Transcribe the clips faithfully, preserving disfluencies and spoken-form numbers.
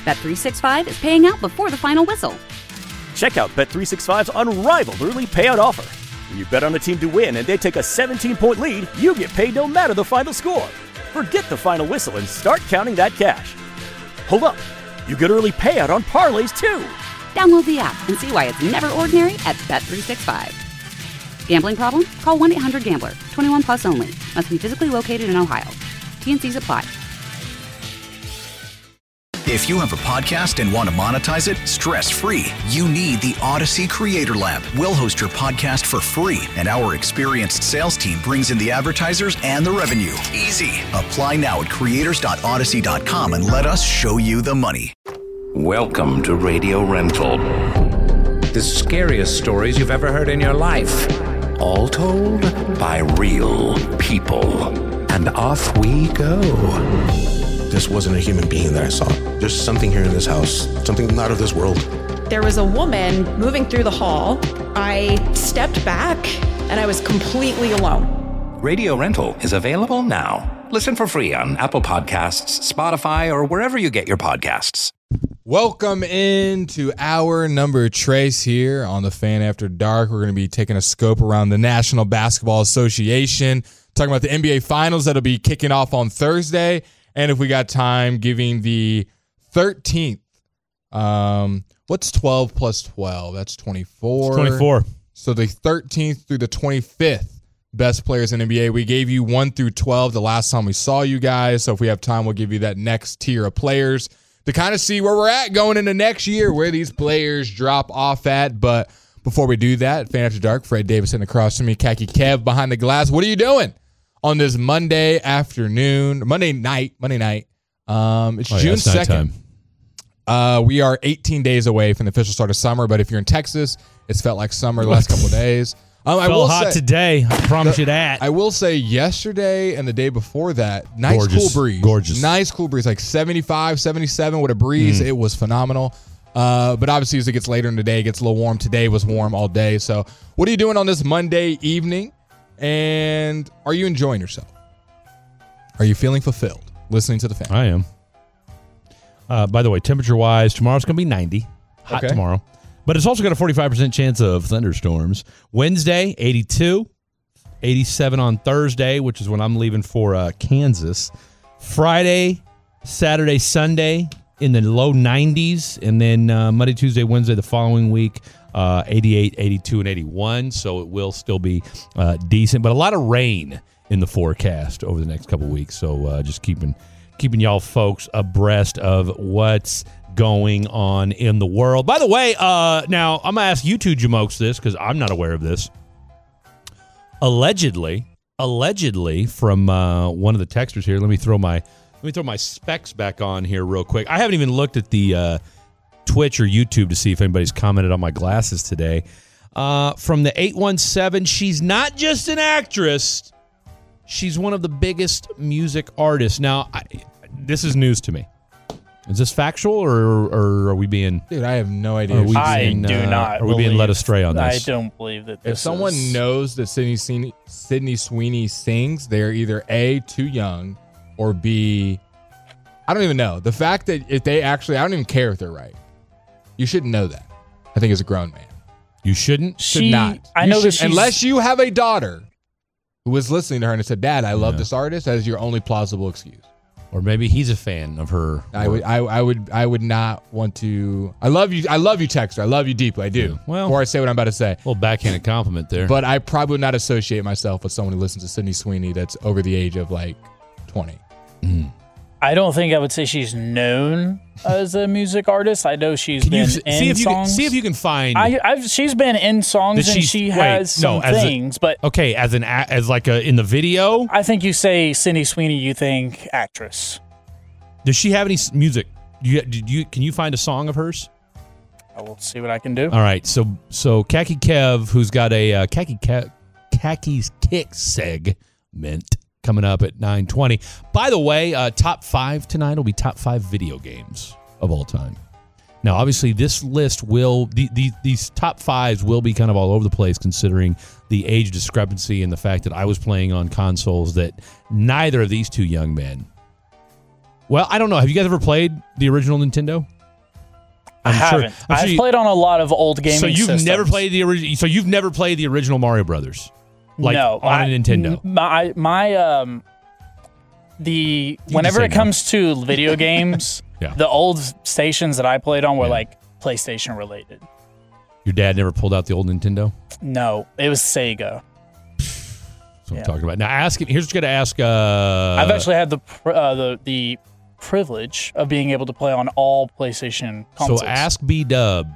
Bet three sixty-five is paying out before the final whistle. Check out Bet three sixty-five's unrivaled early payout offer. When you bet on a team to win and they take a seventeen-point lead, you get paid no matter the final score. Forget the final whistle and start counting that cash. Hold up. You get early payout on parlays, too. Download the app and see why it's never ordinary at Bet three sixty-five. Gambling problem? Call one eight hundred gambler. twenty-one plus only. Must be physically located in Ohio. T N Cs apply. If you have a podcast and want to monetize it stress-free, you need the Odyssey Creator Lab. We'll host your podcast for free, and our experienced sales team brings in the advertisers and the revenue. Easy. Apply now at creators dot odyssey dot com and let us show you the money. Welcome to Radio Rental. The scariest stories you've ever heard in your life. All told by real people. And off we go. This wasn't a human being that I saw. There's something here in this house, something not of this world. There was a woman moving through the hall. I stepped back and I was completely alone. Radio Rental is available now. Listen for free on Apple Podcasts, Spotify, or wherever you get your podcasts. Welcome into our number Trace here on the Fan After Dark. We're going to be taking a scope around the National Basketball Association, talking about the N B A Finals that'll be kicking off on Thursday. And if we got time, giving the thirteenth, um, what's twelve plus twelve? That's twenty-four. It's twenty-four. So the thirteenth through the twenty-fifth best players in N B A. We gave you one through twelve the last time we saw you guys. So if we have time, we'll give you that next tier of players to kind of see where we're at going into next year, where these players drop off at. But before we do that, Fan After Dark, Fred Davis sitting across from me, Khaki Kev behind the glass. What are you doing on this Monday afternoon, Monday night, Monday night? Um, it's oh, yeah, June it's second. Uh, we are eighteen days away from the official start of summer, but if you're in Texas, it's felt like summer the last couple of days. Um, I Felt will hot say, today. I promise the, you that. I will say yesterday and the day before that, nice Gorgeous. cool breeze. Gorgeous. Nice cool breeze, like seventy-five, seventy-seven with a breeze. Mm. It was phenomenal. Uh, but obviously as it gets later in the day, it gets a little warm. Today was warm all day. So what are you doing on this Monday evening? And are you enjoying yourself? Are you feeling fulfilled listening to the Fan? I am. Uh, by the way, temperature-wise, tomorrow's going to be ninety. Hot Okay. tomorrow. But it's also got a forty-five percent chance of thunderstorms. Wednesday, eighty-two. eighty-seven on Thursday, which is when I'm leaving for uh, Kansas. Friday, Saturday, Sunday in the low nineties. And then uh, Monday, Tuesday, Wednesday the following week, uh, eighty-eight, eighty-two, and eighty-one. So it will still be uh, decent. But a lot of rain in the forecast over the next couple weeks. So uh, just keeping keeping y'all folks abreast of what's going on in the world. By the way, uh, now I'm going to ask you two jamokes this because I'm not aware of this. Allegedly, allegedly from uh, one of the texters here, let me throw my let me throw my specs back on here real quick. I haven't even looked at the uh, Twitch or YouTube to see if anybody's commented on my glasses today. Uh, from the eight one seven, she's not just an actress. She's one of the biggest music artists. Now, I, this is news to me. Is this factual, or, or are we being? Dude, I have no idea. Are we I being, do uh, not. Are we being believe, led astray on I this? don't believe that. This If someone is, knows that Sydney, Sweeney, Sydney Sweeney sings, they're either A, too young, or B, I don't even know. The fact that if they actually, I don't even care if they're right. You shouldn't know that. I think as a grown man. You shouldn't? Should she, not. I You know that should- she's, unless you have a daughter who was listening to her and said, "Dad, I love Yeah. this artist," that is your only plausible excuse. Or maybe he's a fan of her. I would, I, I would, I would not want to. I love you. I love you, Texter. I love you deeply. I do. Yeah. Well- before I say what I'm about to say, A little backhanded compliment there. but I probably would not associate myself with someone who listens to Sydney Sweeney that's over the age of like twenty. I don't think I would say she's known as a music artist. I know she's Can been you s- in see if you songs. can, see if you can find? I, I've, she's been in songs That and she's- she wait, has no, some as a- things, but okay, as an a- as like a in the video, I think you say Sydney Sweeney, you think actress. does she have any s- music? Do you, did you can you find a song of hers? I will see what I can do. All right, so so Khaki Kev, who's got a uh, Khaki Ke- Khaki's Kick segment coming up at nine twenty. By the way, uh, top five tonight will be top five video games of all time. Now, obviously, this list will the, the, these top fives will be kind of all over the place, considering the age discrepancy and the fact that I was playing on consoles that neither of these two young men Well, I don't know. Have you guys ever played the original Nintendo? I I'm haven't. Sure, I'm I've sure you, played on a lot of old gaming So you've systems. never played the original. So you've never played the original Mario Brothers, like no, on I, a Nintendo. My my um, the You whenever can it say no. comes to video games, Yeah. the old stations that I played on were Yeah. like PlayStation related. Your dad never pulled out the old Nintendo. No, it was Sega. That's what Yeah. I'm talking about. Now, ask him. Here's what I'm going to ask. Uh, I've actually had the pr- uh, the the privilege of being able to play on all PlayStation consoles. So ask B Dub.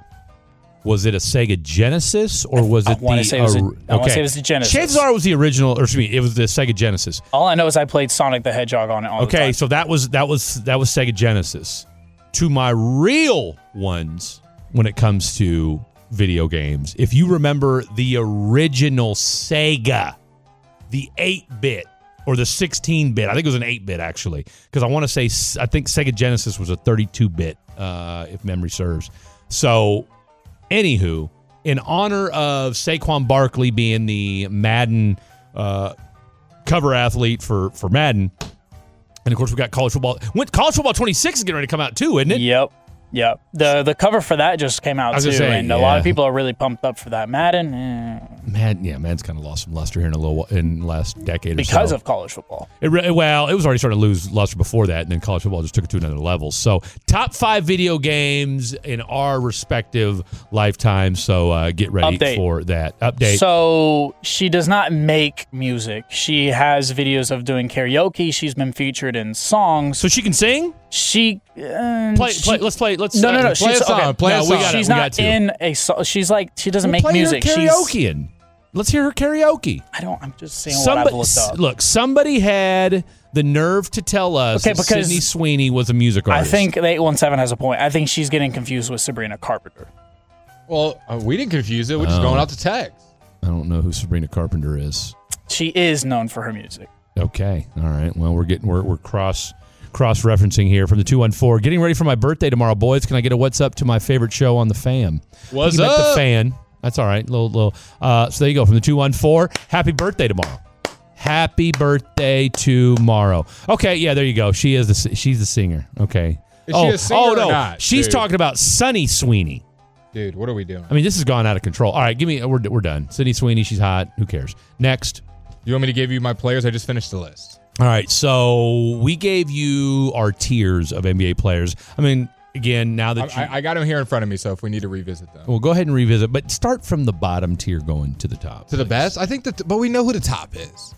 Was it a Sega Genesis or was I it wanna the? say it was a- or- I wanna okay. say it was the Genesis. Chances are it was the original, or excuse me, it was the Sega Genesis. All I know is I played Sonic the Hedgehog on it all the Okay, time. so that was that was that was Sega Genesis. To my real ones, when it comes to video games, if you remember the original Sega, the eight-bit or the sixteen-bit, I think it was an eight-bit actually, because I want to say I think Sega Genesis was a thirty-two-bit, uh, if memory serves. So, anywho, in honor of Saquon Barkley being the Madden uh, cover athlete for for Madden. And, of course, we got college football. When, college football twenty-six is getting ready to come out, too, isn't it? Yep. Yep. The the cover for that just came out, I was too. gonna say, and a lot yeah. of people are really pumped up for that. Madden, eh, Madden, yeah, Madden's kind of lost some luster here in a little in the last decade or so. because of college football. It re- well, it was already starting to lose luster before that, and then college football just took it to another level. So, top five video games in our respective lifetimes. So, uh, get ready Update. for that update. So she does not make music. She has videos of doing karaoke. She's been featured in songs. So she can sing. She uh, Play, she- play. Let's play. Let's No, no, no. play she's a song, okay. play a No, we song. got it, She's we not got to. in a. So, she's like she doesn't We'll make play music. Her She's. karaokeing. Let's hear her karaoke. I don't. I'm just saying what Somebody, I've looked up. look, somebody had the nerve to tell us Okay, that because Sydney Sweeney was a music I artist. think the eight one seven has a point. I think she's getting confused with Sabrina Carpenter. Well, uh, we didn't confuse it. We're just Oh. going off the text. I don't know who Sabrina Carpenter is. She is known for her music. Okay, all right. Well, we're getting we're we're cross cross referencing here from the two one four. Getting ready for my birthday tomorrow, boys. Can I get a what's up to my favorite show on the Fam? What's You met up? the Fan. That's all right. Little little. Uh, so there you go from the two one four. Happy birthday tomorrow. Happy birthday tomorrow. Okay, yeah, there you go. She is the she's the singer. Okay. Is oh, she a singer oh or no, not, she's dude? talking about Sunny Sweeney. Dude, what are we doing? I mean, this has gone out of control. All right, give me. We're we're done. Sydney Sweeney, she's hot. Who cares? Next. You want me to give you my players? I just finished the list. All right, so we gave you our tiers of N B A players. I mean, again, now that you, I, I, I got them here in front of me, so if we need to revisit them. well, go ahead and revisit, but start from the bottom tier going to the top. To the please. best? I think that, but we know who the top is.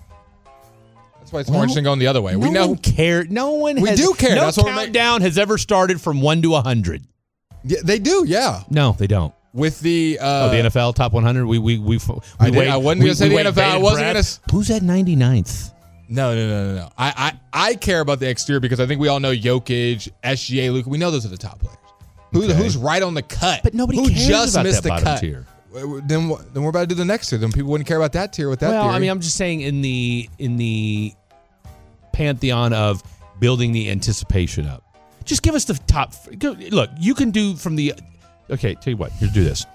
That's why it's Well, more interesting going the other way. No we know. one care. No one. We has, do care. No That's what we're ma- countdown has ever started from one to a hundred. Yeah, they do, yeah. No, they don't. With the uh, Oh, the N F L top one hundred. We we we. we I did- wait- I wasn't we- gonna say we the wait N F L. I bated wasn't breath. gonna s- Who's at ninety-ninth? No, no, no, no, no. I, I, I care about the exterior because I think we all know Jokic, S G A, Luka. We know those are the top players. Who, Okay. Who's right on the cut? But nobody Who cares just about missed that the bottom cut? tier. Well, Then, what- then we're about to do the next tier. Then people wouldn't care about that tier with that Well, theory. I mean, I'm just saying in the in the pantheon of building the anticipation up. Just give us the top. go- Look, you can do from the. Okay, tell you what. Here's do this.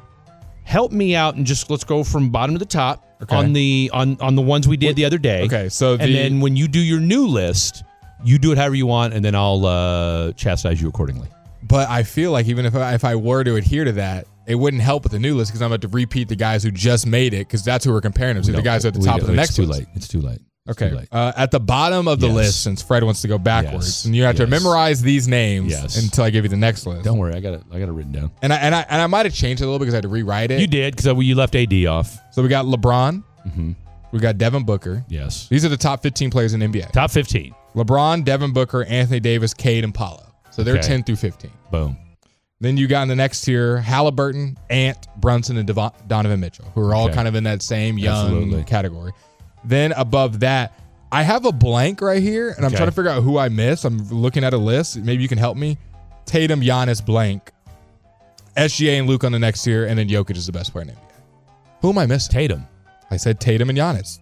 Help me out and just let's go from bottom to the top Okay. on the on on the ones we did the other day. Okay, so and the- then when you do your new list, you do it however you want, and then I'll uh, chastise you accordingly. But I feel like even if I, if I were to adhere to that, it wouldn't help with the new list because I'm about to repeat the guys who just made it because that's who we're comparing them to. We The don't- guys at the we top don't- of the next It's too list. late. It's too late. It's Okay. too late. Uh, at the bottom of the Yes. list, since Fred wants to go backwards, Yes. and you have to Yes. memorize these names Yes. until I give you the next list. Don't worry, I got it. I got it written down. And I and I and I might have changed it a little because I had to rewrite it. You did because you left A D off. So we got LeBron. Mm-hmm. We got Devin Booker. Yes. These are the top fifteen players in N B A. Top fifteen. LeBron, Devin Booker, Anthony Davis, Cade, and Paolo. So they're Okay. ten through fifteen. Boom. Then you got in the next tier Halliburton, Ant, Brunson, and Devon, Donovan Mitchell, who are all Okay. kind of in that same young Absolutely. category. Then above that, I have a blank right here, and I'm Okay. trying to figure out who I missed. I'm looking at a list. Maybe you can help me. Tatum, Giannis, blank. S G A and Luke on the next tier, and then Jokic is the best player in N B A. Who am I missing? Tatum. I said Tatum and Giannis.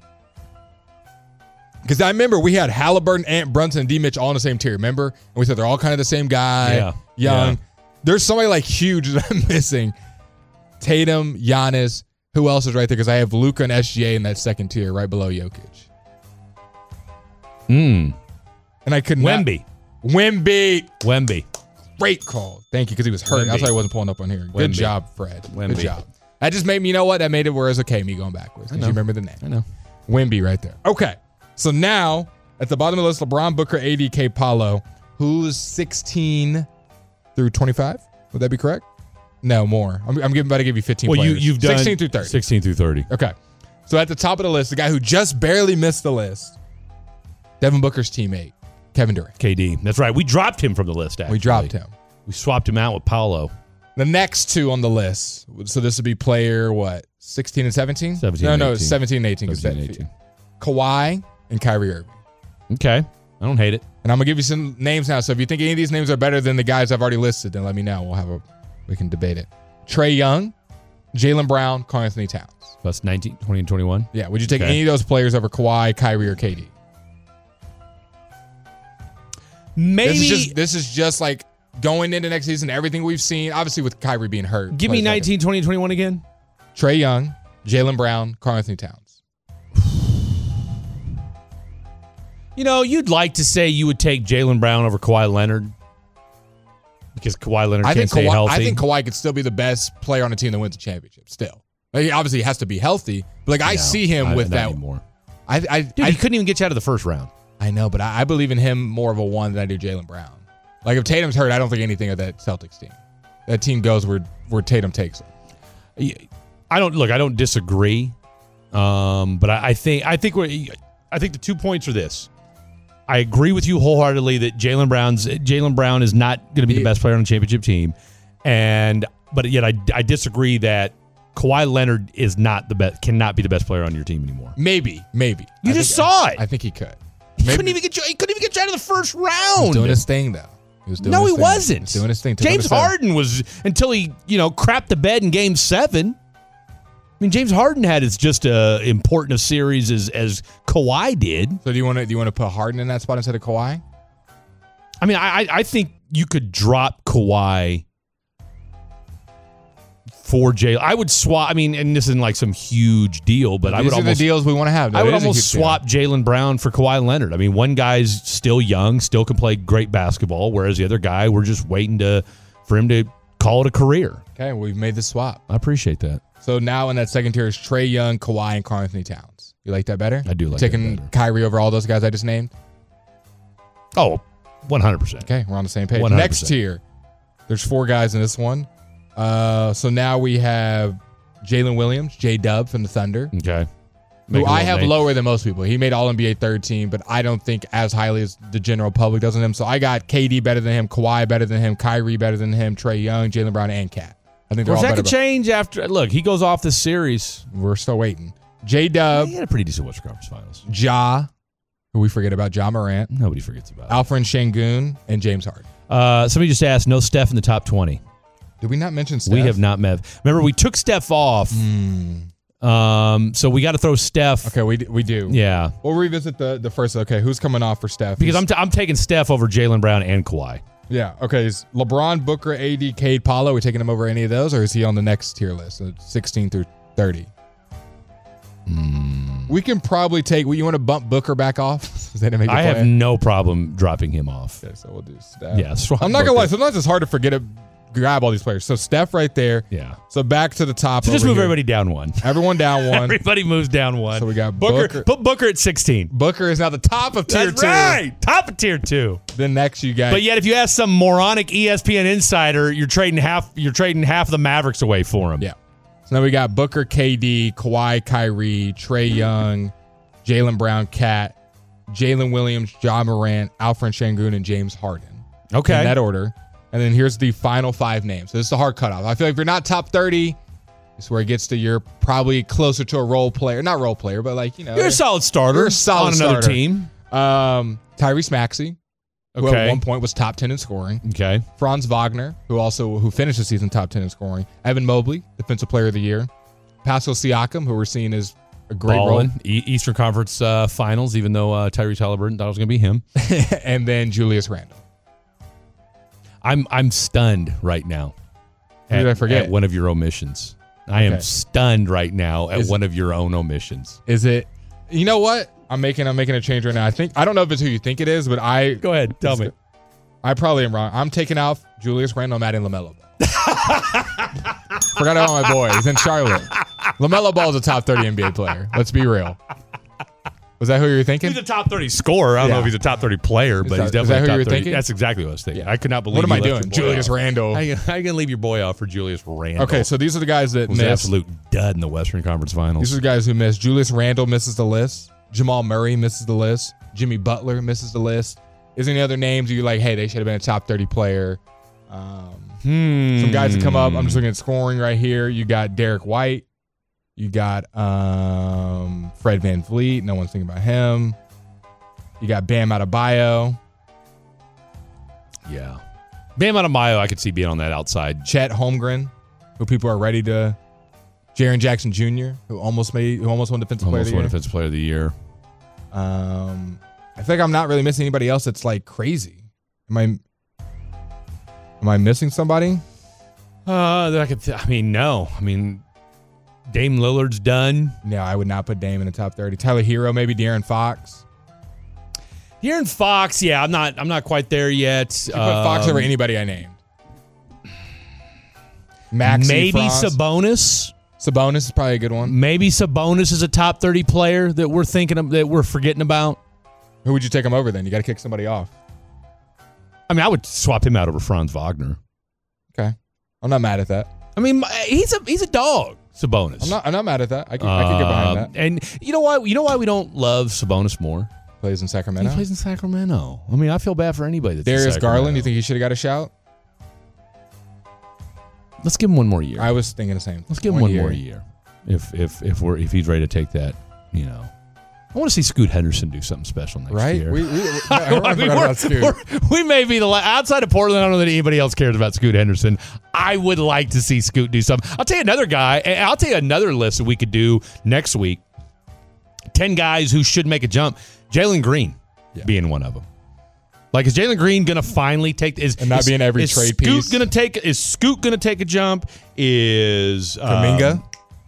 Because I remember we had Halliburton, Ant, Brunson, and D. Mitch all in the same tier, remember? And we said they're all kind of the same guy, Yeah. young. Yeah. There's somebody like huge that I'm missing. Tatum, Giannis. Who else is right there? Because I have Luka and S G A in that second tier, right below Jokic. Mm. And I could not. Wemby. Wemby. Wemby. Great call. Thank you, because he was hurt. Wemby. That's why he wasn't pulling up on here. Good Wemby. job, Fred. Wemby. Good job. That just made me, you know what? That made it where it's okay me going backwards. Because you remember the name. I know. Wemby right there. Okay. So now, at the bottom of the list, LeBron, Booker, A D, K, Paulo. Who's sixteen through twenty-five? Would that be correct? No, more. I'm, I'm giving, about to give you fifteen Well, you, players. you've done sixteen through thirty. sixteen through thirty. Okay. So at the top of the list, the guy who just barely missed the list, Devin Booker's teammate, Kevin Durant. K D. That's right. We dropped him from the list, actually. We dropped him. We swapped him out with Paolo. The next two on the list, so this would be player, what, sixteen and seventeen? seventeen No, and no, eighteen. seventeen and eighteen. seventeen and eighteen. Kawhi and Kyrie Irving. Okay. I don't hate it. And I'm going to give you some names now. So if you think any of these names are better than the guys I've already listed, then let me know. We'll have a, we can debate it. Trae Young, Jaylen Brown, Karl Anthony Towns. Plus nineteen, twenty, and twenty-one. Yeah. Would you take Okay. any of those players over Kawhi, Kyrie, or K D? Maybe. This is just, this is just like going into next season, everything we've seen, obviously with Kyrie being hurt. Give me plays better. nineteen, twenty, and twenty-one again. Trae Young, Jaylen Brown, Karl Anthony Towns. You know, you'd like to say you would take Jaylen Brown over Kawhi Leonard because Kawhi Leonard I can't think stay Kawhi, healthy. I think Kawhi could still be the best player on a team that wins a championship. Still, like, he obviously has to be healthy. But like I No, see him I- with not that. anymore. I, I, Dude, I, he couldn't even get you out of the first round. I know, but I, I believe in him more of a one than I do Jaylen Brown. Like if Tatum's hurt, I don't think anything of that Celtics team. That team goes where where Tatum takes it. I don't look. I don't disagree, um, but I, I think I think we're, I think the two points are this. I agree with you wholeheartedly that Jaylen Brown's Jaylen Brown is not going to be the best player on the championship team, and but yet I, I disagree that Kawhi Leonard is not the best, cannot be the best player on your team anymore. Maybe, maybe. You I just think- saw I, it. I think he could. He Maybe- couldn't even get you. He couldn't even get you out of the first He was round. doing his thing though. He was doing no, his he thing. wasn't. He was doing his thing. Took him James to seven. Harden was until he, you know, crapped the bed in Game Seven. I mean, James Harden had as just as important a series as as Kawhi did. So do you want to do you want to put Harden in that spot instead of Kawhi? I mean, I I think you could drop Kawhi for Jay. I would swap. I mean, and this isn't like some huge deal, but I These would are almost the deals we want to have. though. I would It is a almost huge deal. swap Jaylen Brown for Kawhi Leonard. I mean, one guy's still young, still can play great basketball, whereas the other guy, we're just waiting to for him to call it a career. Okay, we've made the swap. I appreciate that. So now in that second tier is Trae Young, Kawhi, and Karl Anthony Towns. You like that better? I do like Taking that better. Kyrie over all those guys I just named? Oh, one hundred percent. Okay, we're on the same page. one hundred Next percent. tier, there's four guys in this one. Uh, so now we have Jalen Williams, J-Dub from the Thunder, Okay. who Make a I little have name. lower than most people. He made All N B A third team, but I don't think as highly as the general public does on him. So I got K D better than him, Kawhi better than him, Kyrie better than him, Trae Young, Jaylen Brown, and Cat. I think they're Of course, all that better. could change after. Look, he goes off this series. We're still waiting. J-Dub, He had a pretty decent Western Conference Finals. Ja, who we forget about, Ja Morant, Nobody forgets about it. Alfred Şengün, and James Harden. Uh, somebody just asked, no Steph in the top twenty. Did we not mention Steph? We have not met. Remember, we took Steph off. Um, so we got to throw Steph. Okay, we we do. Yeah. We'll revisit the the first. Okay, who's coming off for Steph? Because Who's- I'm, t- I'm taking Steph over Jaylen Brown and Kawhi. yeah. Okay, is LeBron, Booker, A D, Cade, Paulo? Are we taking him over any of those, or is he on the next tier list, so sixteen through thirty? We can probably take. You want to bump Booker back off? Is that to make a I have plan? no problem dropping him off. Okay, so we'll do Steph. Yeah, swap I'm not gonna Booker. lie. Sometimes it's hard to forget to grab all these players. So Steph right there. Yeah. So back to the top. So just over move here. everybody down one. Everyone down one. Everybody moves down one. So we got Booker. Booker. Put Booker at sixteen. Booker is now the top of tier That's two. right. Top of tier two. Then next you got. But yet, if you ask some moronic E S P N insider, you're trading half. You're trading half the Mavericks away for him. Yeah. So now we got Booker, K D, Kawhi, Kyrie, Trae Young, Jaylen Brown, Cat, Jalen Williams, Ja Morant, Alfred Şengün, and James Harden. Okay. In that order. And then here's the final five names. So this is a hard cutoff. I feel like if you're not top thirty, it's where it gets to you're probably closer to a role player. Not role player, but like, you know. You're a solid starter. You're a solid on another starter. team. Um, Tyrese Maxey, who Okay. at one point was top ten in scoring. Okay. Franz Wagner, who also who finished the season top ten in scoring. Evan Mobley, Defensive Player of the Year. Pascal Siakam, who we're seeing as a great Ballin'. E- Eastern Conference uh, Finals, even though uh, Tyrese Halliburton thought it was going to be him. role. And then Julius Randle. I'm I'm stunned right now. Who did I forget? At one of your omissions. I am Okay. stunned right now at Is- one of your own omissions. Is it? You know what? I'm making I'm making a change right now. I think I don't know if it's who you think it is, but I Go ahead, tell me. I probably am wrong. I'm taking out Julius Randle. I'm adding LaMelo Ball. Forgot about my boy. He's in Charlotte. LaMelo Ball is a top thirty N B A player. Let's be real. Was that who you were thinking? He's a top thirty scorer. I don't Yeah. know if he's a top thirty player, but that- he's is that definitely who a you top were thirty. thinking? That's exactly what I was thinking. Yeah. I could not believe What am you I left doing? your boy Julius off. Randle. How you, how you gonna leave your boy off for Julius Randle? Okay, so these are the guys that was an missed. absolute dud in the Western Conference Finals. These are the guys who missed. Julius Randle misses the list. Jamal Murray misses the list. Jimmy Butler misses the list. Is there any other names you're like, hey, they should have been a top thirty player? Um, Hmm. Some guys that come up. I'm just looking at scoring right here. You got Derek White. You got um, Fred VanVleet. No one's thinking about him. You got Bam Adebayo. Yeah. Bam Adebayo, I could see being on that outside. Chet Holmgren, who people are ready to. Jaren Jackson Junior, who almost made, who almost won Defensive Player of Almost the won Year. Defensive Player of the Year. Um, I feel like I'm not really missing anybody else that's like crazy. Am I? Am I missing somebody? Uh, that I could. Th- I mean, no. I mean, Dame Lillard's done. No, I would not put Dame in the top thirty. Tyler Hero, maybe De'Aaron Fox. De'Aaron Fox, yeah, I'm not. I'm not quite there yet. You put Fox Um, over anybody I named. Maxey maybe Frost. Sabonis. Sabonis is probably a good one. Maybe Sabonis is a top thirty player that we're thinking of, that we're forgetting about. Who would you take him over then? You got to kick somebody off. I mean, I would swap him out over Franz Wagner. Okay, I'm not mad at that. I mean, he's a he's a dog. Sabonis. I'm not. I'm not mad at that. I can, I can get behind Um, that. And you know why? You know why we don't love Sabonis more? Plays in Sacramento. He plays in Sacramento. I mean, I feel bad for anybody that's in Darius Sacramento. Garland. You think he should have got a shout? Let's give him one more year. I was thinking the same. Let's give him one, more year. If if if we're if he's ready to take that, you know. I want to see Scoot Henderson do something special next Right? year. We, we, we, I I mean, forgot we're- about Scoot. we're- we may be the la- outside of Portland. I don't know that anybody else cares about Scoot Henderson. I would like to see Scoot do something. I'll tell you another guy. and I'll tell you another list that we could do next week. Ten guys who should make a jump. Jalen Green Yeah. being one of them. Like, is Jalen Green gonna finally take is And not is, be in every is trade Scoot piece? Gonna take is Scoot gonna take a jump? Is um, Kuminga?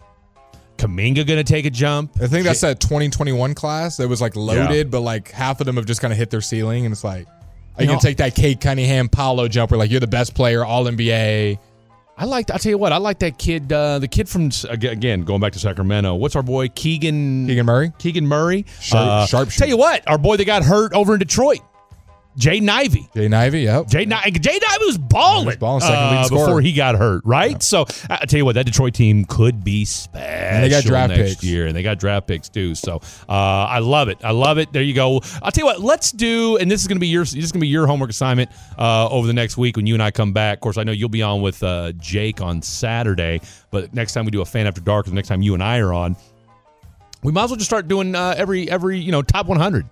Kuminga gonna take a jump? I think that's that twenty twenty-one class that was like loaded, but like half of them have just kind of hit their ceiling, and it's like, are you, You gonna know- take that Kate Cunningham Paolo jumper? Like you're the best player, All N B A. I like. I tell you what. I like that kid. Uh, the kid from again going back to Sacramento. What's our boy Keegan? Keegan Murray. Keegan Murray. Sharp- Uh, sharpshooter. Tell you what. Our boy that got hurt over in Detroit. Jaden Ivey. Jaden Ivey, yep. Jaden Ivey Jaden Ivey was balling, He was balling, second leading uh, scorer. before he got hurt, right? So I I tell you what, that Detroit team could be special they got draft next picks. year, and they got draft picks too. So uh, I love it. I love it. There you go. I'll tell you what. Let's do, and this is going to be your this is going to be your homework assignment uh, over the next week when you and I come back. Of course, I know you'll be on with uh, Jake on Saturday, but next time we do a Fan After Dark, the next time you and I are on, we might as well just start doing uh, every every you know top one hundred.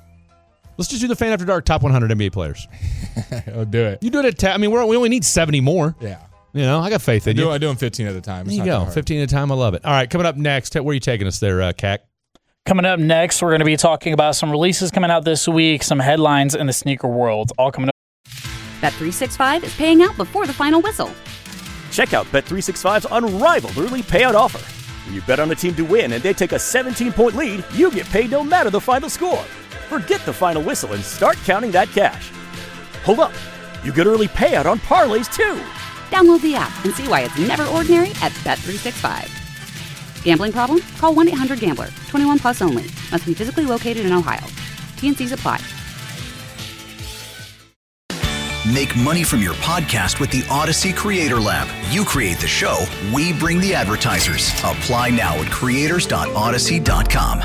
Let's just do the Fan After Dark top one hundred N B A players. I'll do it. You do it at ta- I mean, we're, we only need seventy more. Yeah. You know, I got faith I in do, you. I do them fifteen at a time. It's There you not go. that hard. fifteen at a time. I love it. All right, coming up next, where are you taking us there, uh, Cac? Coming up next, we're going to be talking about some releases coming out this week, some headlines in the sneaker world, all coming up. Bet three sixty-five is paying out before the final whistle. Check out Bet three sixty-five's unrivaled early payout offer. When you bet on a team to win and they take a seventeen-point lead, you get paid no matter the final score. Forget the final whistle and start counting that cash. Hold up. You get early payout on parlays too. Download the app and see why it's never ordinary at Bet three sixty-five. Gambling problem? Call one eight hundred gambler. twenty-one plus only. Must be physically located in Ohio. T N Cs apply. Make money from your podcast with the Odyssey Creator Lab. You create the show, we bring the advertisers. Apply now at creators dot odyssey dot com.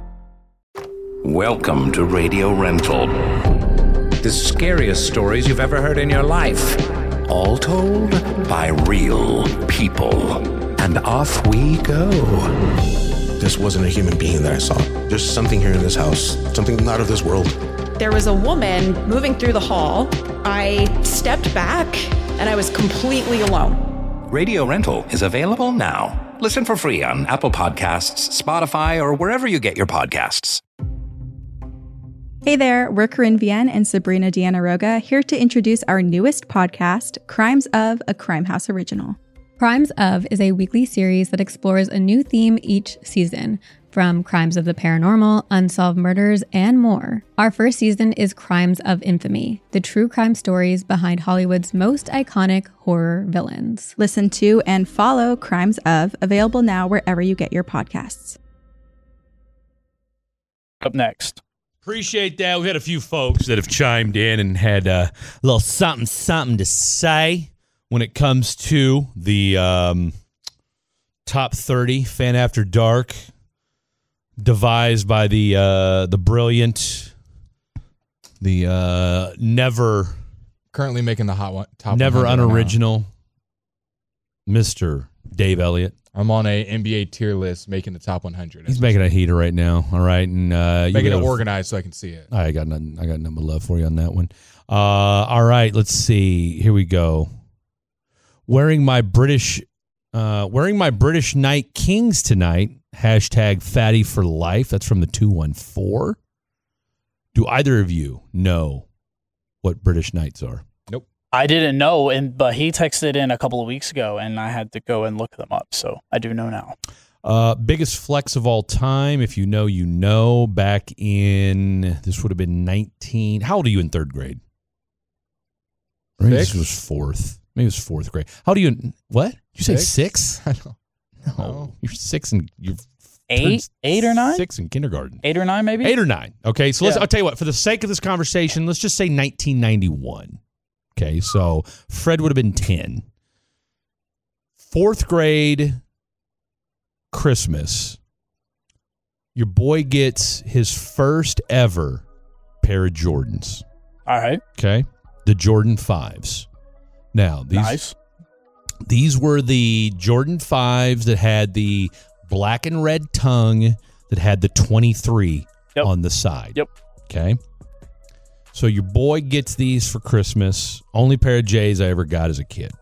Welcome to Radio Rental. The scariest stories you've ever heard in your life. All told by real people. And off we go. This wasn't a human being that I saw. There's something here in this house, something not of this world. There was a woman moving through the hall. I stepped back and I was completely alone. Radio Rental is available now. Listen for free on Apple Podcasts, Spotify, or wherever you get your podcasts. Hey there, we're Corinne Vienne and Sabrina Deanna Roga here to introduce our newest podcast, Crimes of a Crime House Original. Crimes of is a weekly series that explores a new theme each season, from crimes of the paranormal, unsolved murders, and more. Our first season is Crimes of Infamy, the true crime stories behind Hollywood's most iconic horror villains. Listen to and follow Crimes of, available now wherever you get your podcasts. Up next. Appreciate that. We've had a few folks that have chimed in and had a little something, something to say when it comes to the um, top thirty Fan After Dark, devised by the uh, the brilliant, the uh, never currently making the hot one, top never one hundred unoriginal Mister Dave Elliott. I'm on a N B A tier list making the top one hundred. He's making a heater right now. All right, and uh, you making have, it organized so I can see it. I got nothing. I got nothing but love for you on that one. Uh, all right, let's see. Here we go. Wearing my British, uh, wearing my British Knight Kings tonight. Hashtag fatty for life. That's from the two one four. Do either of you know what British Knights are? Nope. I didn't know, and but he texted in a couple of weeks ago, and I had to go and look them up. So I do know now. Uh, biggest flex of all time. If you know, you know. Back in, this would have been nineteen. How old are you in third grade? Maybe this was fourth. Maybe it was fourth grade. How do you, what? Did you say Six? six? I don't No, know. You're six and you're Eight, eight or nine? Six in kindergarten. Eight or nine, maybe? Eight or nine. Okay, so let's. Yeah. I'll tell you what. For the sake of this conversation, let's just say nineteen ninety-one. Okay, so Fred would have been ten. Fourth grade Christmas. Your boy gets his first ever pair of Jordans. All right. Okay, the Jordan fives. Now these. Nice. These were the Jordan fives that had the black and red tongue that had the twenty-three Yep. on the side. Yep. Okay. So your boy gets these for Christmas. Only pair of J's I ever got as a kid.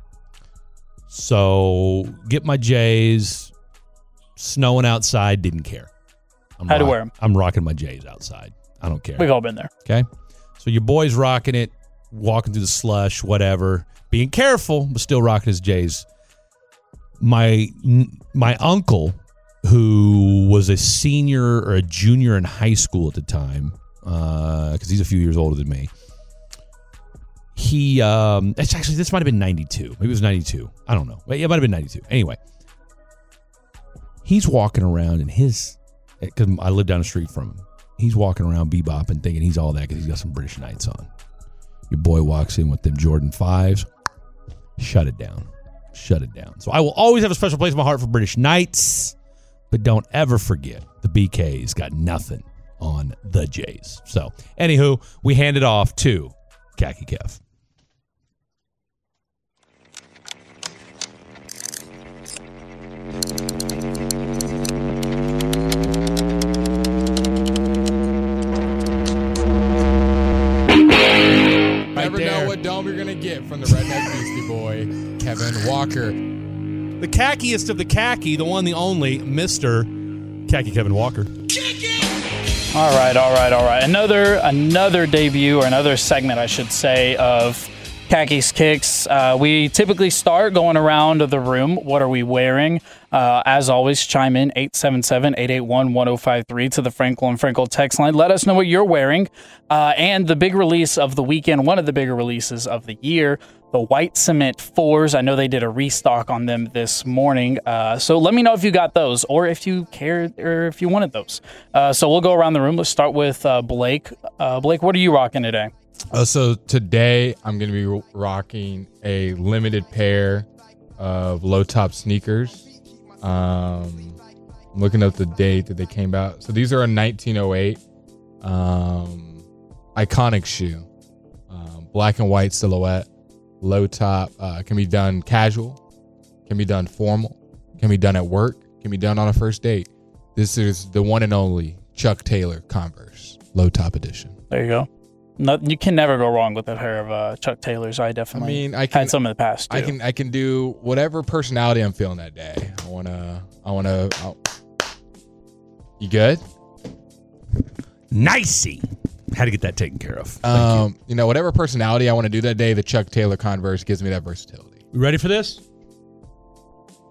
So get my J's. Snowing outside, didn't care. I'm Had to rock- wear 'em. I'm rocking my J's outside. I don't care. We've all been there. Okay. So your boy's rocking it, walking through the slush, whatever, being careful, but still rocking his J's. My my uncle, who was a senior or a junior in high school at the time, because uh, he's a few years older than me, he, um, it's actually, this might have been ninety-two. Maybe it was ninety-two. I don't know. It might have been ninety-two. Anyway, he's walking around in his, because I live down the street from him. He's walking around bebopping, thinking he's all that because he's got some British Knights on. Your boy walks in with them Jordan fives. Shut it down. Shut it down. So I will always have a special place in my heart for British Knights, but don't ever forget the B K's got nothing on the J's. So, anywho, we hand it off to Khaki Kev. Never there. know what dome you're going to get from the Redneck Beastie Boy, Kevin Walker. The khackiest of the khaki, the one, the only, Mister Khaki Kevin Walker. All right, all right, all right. Another another debut, or another segment, I should say, of Khakis Kicks. Uh, we typically start going around the room. What are we wearing? Uh, as always, chime in eight seven seven, eight eight one, one oh five three to the Frankel and Frankel text line. Let us know what you're wearing. Uh, and the big release of the weekend, one of the bigger releases of the year, the White Cement fours. I know they did a restock on them this morning. Uh, so let me know if you got those, or if you cared, or if you wanted those. Uh, so we'll go around the room. Let's start with uh, Blake. Uh, Blake, what are you rocking today? Uh, so today I'm going to be rocking a limited pair of low top sneakers. Um, I'm looking up the date that they came out. So these are a nineteen oh eight um, iconic shoe, um, black and white silhouette, low top. Uh, can be done casual, can be done formal, can be done at work, can be done on a first date. This is the one and only Chuck Taylor Converse low top edition. There you go. No, you can never go wrong with a pair of uh, Chuck Taylors. I definitely I mean, I can, had some in the past too. I can I can do whatever personality I'm feeling that day. I wanna I wanna. I'll... You good? Nicey. Had to get that taken care of. Thank Um, you. you know, whatever personality I want to do that day, the Chuck Taylor Converse gives me that versatility. You ready for this?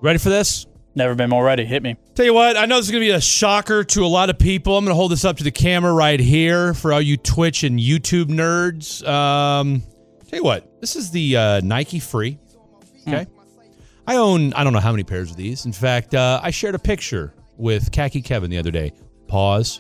Ready for this? Never been more ready. Hit me. Tell you what, I know this is going to be a shocker to a lot of people. I'm going to hold this up to the camera right here for all you Twitch and YouTube nerds. Um, tell you what, this is the uh, Nike Free. Okay. Mm. I own, I don't know how many pairs of these. In fact, uh, I shared a picture with Khaki Kevin the other day. Pause.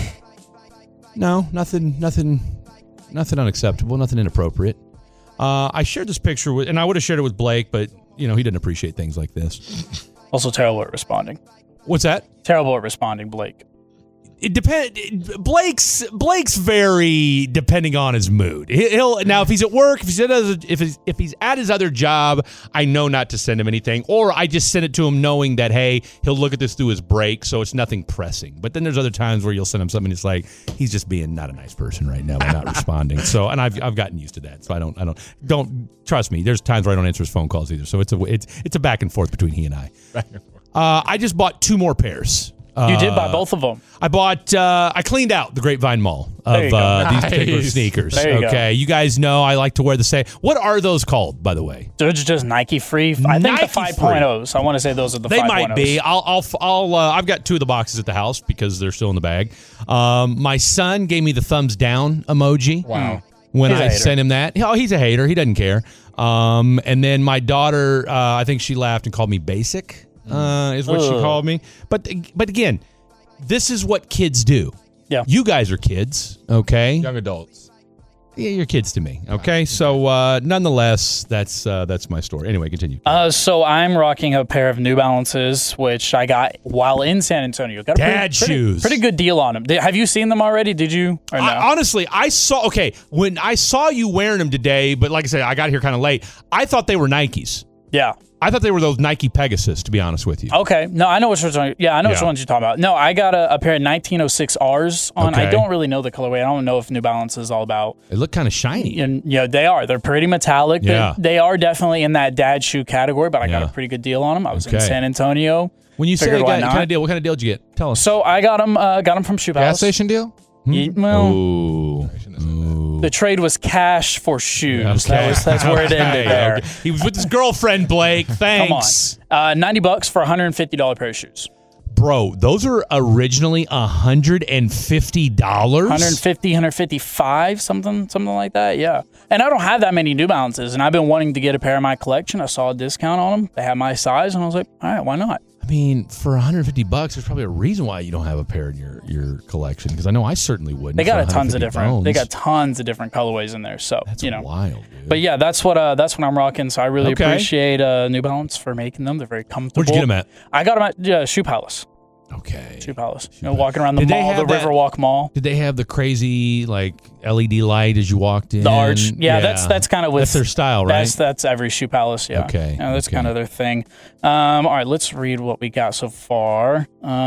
No, nothing, nothing, nothing unacceptable, nothing inappropriate. Uh, I shared this picture with, and I would have shared it with Blake, but, you know, he didn't appreciate things like this. Also terrible at responding. What's that? Terrible at responding, Blake. It depend. Blake's Blake's very depending on his mood. He'll now if he's at work, if he's at his, if he's if he's at his other job, I know not to send him anything, or I just send it to him knowing that hey, he'll look at this through his break, so it's nothing pressing. But then there's other times where you'll send him something. It's like he's just being not a nice person right now by not responding. So and I've I've gotten used to that. So I don't I don't don't trust me. There's times where I don't answer his phone calls either. So it's a it's it's a back and forth between he and I. Back and forth. Uh, I just bought two more pairs. You did buy both of them. I bought, uh, I cleaned out the Grapevine Mall of uh, nice. these particular sneakers. There you okay, go. You guys know I like to wear the same. What are those called, by the way? They're just Nike Free. I think Nike the five point ohs. I want to say those are the they five might be. I'll, I'll, I'll. Uh, I've got two of the boxes at the house because they're still in the bag. Um, my son gave me the thumbs down emoji. Wow. When He's a I hater. sent him that, oh, he's a hater. He doesn't care. Um, and then my daughter, uh, I think she laughed and called me basic. Uh, is what Ugh. she called me. But, but again. This is what kids do. Yeah. You guys are kids, okay? Young adults. Yeah, you're kids to me, okay? So, uh, nonetheless, that's uh, that's my story. Anyway, continue. Uh, so I'm rocking a pair of New Balances, which I got while in San Antonio. Got a Dad pretty, shoes. Pretty, pretty good deal on them. Did, have you seen them already? Did you? Or no? I, honestly, I saw, okay, when I saw you wearing them today, but like I said, I got here kind of late, I thought they were Nikes. Yeah. I thought they were those Nike Pegasus, to be honest with you. Okay. No, I know which ones. Yeah, I know which Yeah. ones you're talking about. No, I got a, a pair of nineteen oh six R's on. I Okay. don't really know the colorway. I don't know if New Balance is all about. They look kind of shiny. And yeah, they are. They're pretty metallic. They- Yeah. They are definitely in that dad shoe category, but I got Yeah. a pretty good deal on them. I was in Okay. San Antonio. When you say Figured you why got not. kind of deal, what kind of deal did you get? Tell us. So I got them. Uh, got them from Shoe Gas Palace. station deal? Ye- well, Ooh. Ooh. the trade was cash for shoes. Okay. That was, that's where it ended Okay, there. okay. He was with his girlfriend, Blake. Come Thanks. on. Uh, ninety bucks for a one hundred fifty dollars pair of shoes. Bro, those are originally one hundred fifty dollars? one hundred fifty, one hundred fifty-five, something something like that, yeah. And I don't have that many New Balances, and I've been wanting to get a pair in my collection. I saw a discount on them. They had my size, and I was like, all right, why not? I mean, for one hundred fifty bucks, there's probably a reason why you don't have a pair in your, your collection, because I know I certainly wouldn't. They got for a tons of 150 different. bones. They got tons of different colorways in there. So That's you know, wild, dude. but yeah, that's what uh, that's what I'm rocking. So I really Okay. appreciate uh, New Balance for making them. They're very comfortable. Where'd you get them at? I got them at uh, Shoe Palace. Okay. Shoe Palace. You know, walking around the Did they mall, the have that- Riverwalk Mall. Did they have the crazy, like, L E D light as you walked in? The arch, yeah, that's that's kind of with That's their style, right? That's that's every Shoe Palace, yeah. Okay, yeah, that's okay. kind of their thing. Um, all right, let's read what we got so far.